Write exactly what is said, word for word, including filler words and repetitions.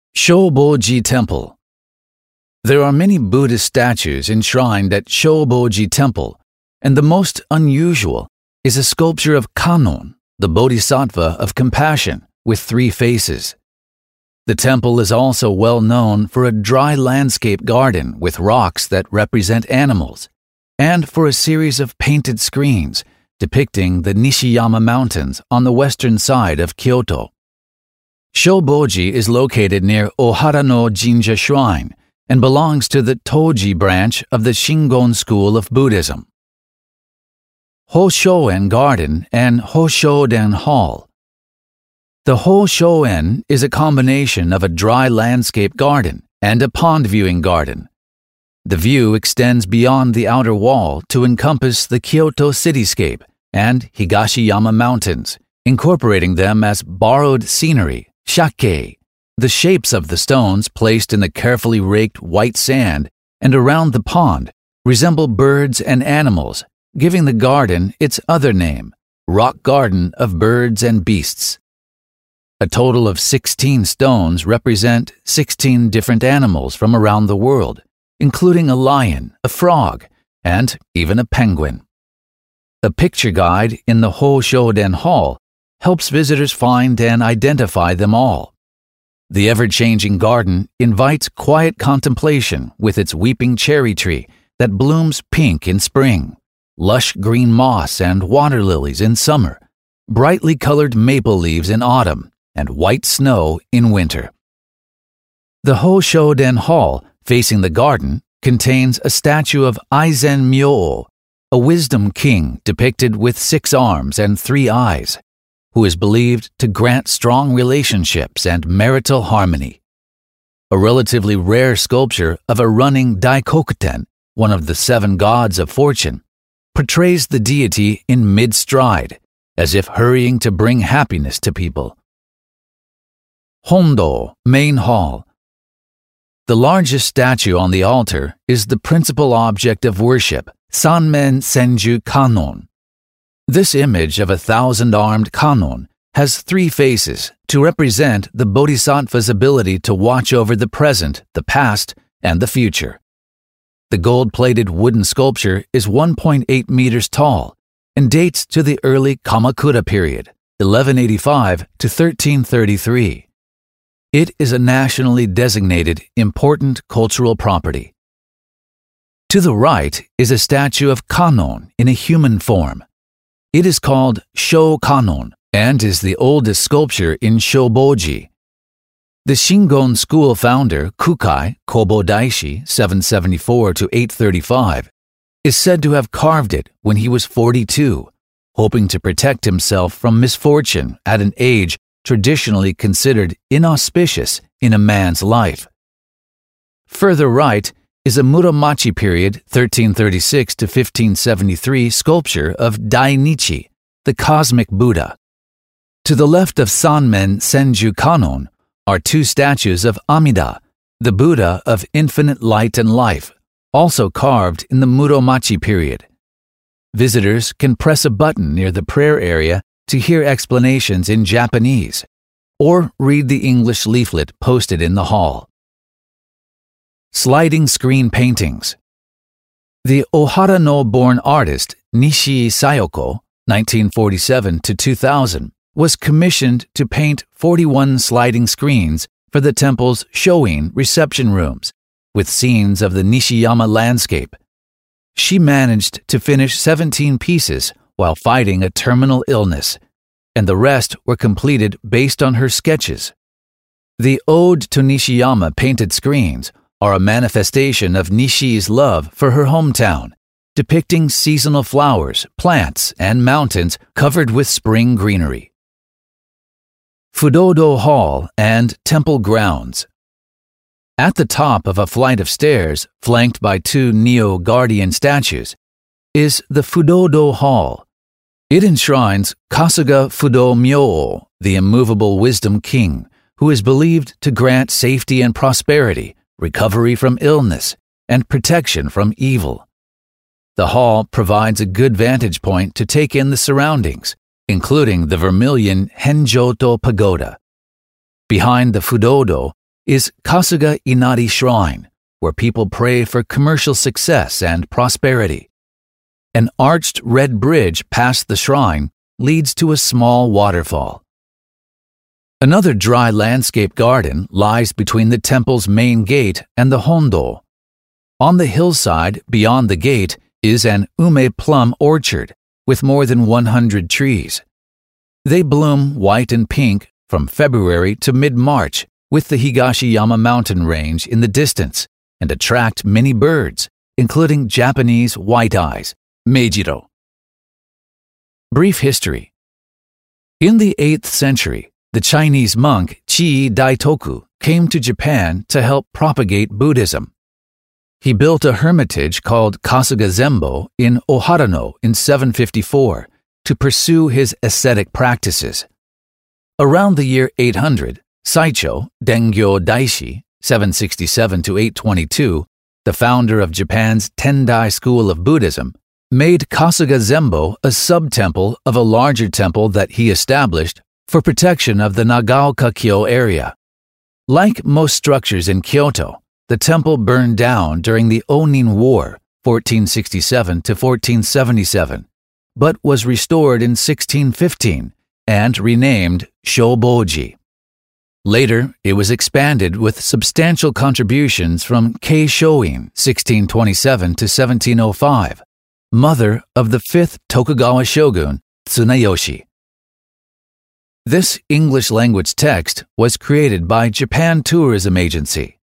Shoboji Temple. There are many Buddhist statues enshrined at Shoboji Temple, and the most unusual is a sculpture of Kannon, the Bodhisattva of compassion, with three faces. The temple is also well known for a dry landscape garden with rocks that represent animals, and for a series of painted screens depicting the Nishiyama Mountains on the western side of Kyoto. Shoboji is located near Ohara no Jinja Shrine and belongs to the Toji branch of the Shingon school of Buddhism. Hoshoen Garden and Hoshoden Hall. The Hoshoen is a combination of a dry landscape garden and a pond viewing garden. The view extends beyond the outer wall to encompass the Kyoto cityscape and Higashiyama Mountains, incorporating them as borrowed scenery, shake. The shapes of the stones placed in the carefully raked white sand and around the pond resemble birds and animals, giving the garden its other name, Rock Garden of Birds and Beasts. A total of sixteen stones represent sixteen different animals from around the world, including a lion, a frog, and even a penguin. A picture guide in the Hoshoden Hall helps visitors find and identify them all. The ever-changing garden invites quiet contemplation with its weeping cherry tree that blooms pink in spring, lush green moss and water lilies in summer, brightly colored maple leaves in autumn, and white snow in winter. The Hoshoden Hall, facing the garden, contains a statue of Aizen Myō, a wisdom king depicted with six arms and three eyes, who is believed to grant strong relationships and marital harmony. A relatively rare sculpture of a running Daikokuten, one of the seven gods of fortune, portrays the deity in mid-stride, as if hurrying to bring happiness to people. Hondo, Main Hall. The largest statue on the altar is the principal object of worship, Sanmen Senju Kannon. This image of a thousand-armed Kannon has three faces to represent the Bodhisattva's ability to watch over the present, the past, and the future. The gold-plated wooden sculpture is one point eight meters tall and dates to the early Kamakura period, eleven eighty-five to thirteen thirty-three. It is a nationally designated important cultural property. To the right is a statue of Kannon in a human form. It is called Sho Kannon and is the oldest sculpture in Shoboji. The Shingon school founder Kukai Kobodaishi seven seventy-four to eight thirty-five is said to have carved it when he was forty-two, hoping to protect himself from misfortune at an age traditionally considered inauspicious in a man's life. Further right is a Muromachi period thirteen thirty-six to fifteen seventy-three sculpture of Dainichi, the cosmic Buddha. To the left of Sanmen Senju Kannon are two statues of Amida, the Buddha of infinite light and life, also carved in the Muromachi period. Visitors can press a button near the prayer area to hear explanations in Japanese, or read the English leaflet posted in the hall. Sliding screen paintings. The Ohara no-born artist Nishii Sayoko, nineteen forty-seven to two thousand, was commissioned to paint forty-one sliding screens for the temple's Shoin reception rooms, with scenes of the Nishiyama landscape. She managed to finish seventeen pieces while fighting a terminal illness, and the rest were completed based on her sketches. The Ode to Nishiyama painted screens are a manifestation of Nishii's love for her hometown, depicting seasonal flowers, plants, and mountains covered with spring greenery. Fudodo Hall and Temple Grounds. At the top of a flight of stairs, flanked by two Neo-Guardian statues, is the Fudodo Hall. It enshrines Kasuga Fudo Myō, the immovable wisdom king, who is believed to grant safety and prosperity, recovery from illness, and protection from evil. The hall provides a good vantage point to take in the surroundings, including the vermilion Henjoto Pagoda. Behind the Fudodo is Kasuga Inari Shrine, where people pray for commercial success and prosperity. An arched red bridge past the shrine leads to a small waterfall. Another dry landscape garden lies between the temple's main gate and the Hondo. On the hillside beyond the gate is an ume plum orchard with more than one hundred trees. They bloom white and pink from February to mid-March with the Higashiyama mountain range in the distance and attract many birds, including Japanese white-eyes, Meijiro. Brief history. In the eighth century, the Chinese monk Chii Daitoku came to Japan to help propagate Buddhism. He built a hermitage called Kasuga Zembo in Oharano in seven fifty-four to pursue his ascetic practices. Around the year eight hundred, Saicho Dengyo Daishi, seven sixty-seven to eight twenty-two, the founder of Japan's Tendai school of Buddhism, made Kasuga Zembo a sub-temple of a larger temple that he established for protection of the Nagaoka-kyo area. Like most structures in Kyoto, the temple burned down during the Onin War, fourteen sixty-seven to fourteen seventy-seven, but was restored in sixteen fifteen and renamed Shoboji. Later, it was expanded with substantial contributions from Kei Shoin, sixteen twenty-seven to seventeen oh five, mother of the fifth Tokugawa shogun, Tsunayoshi. This English-language text was created by Japan Tourism Agency.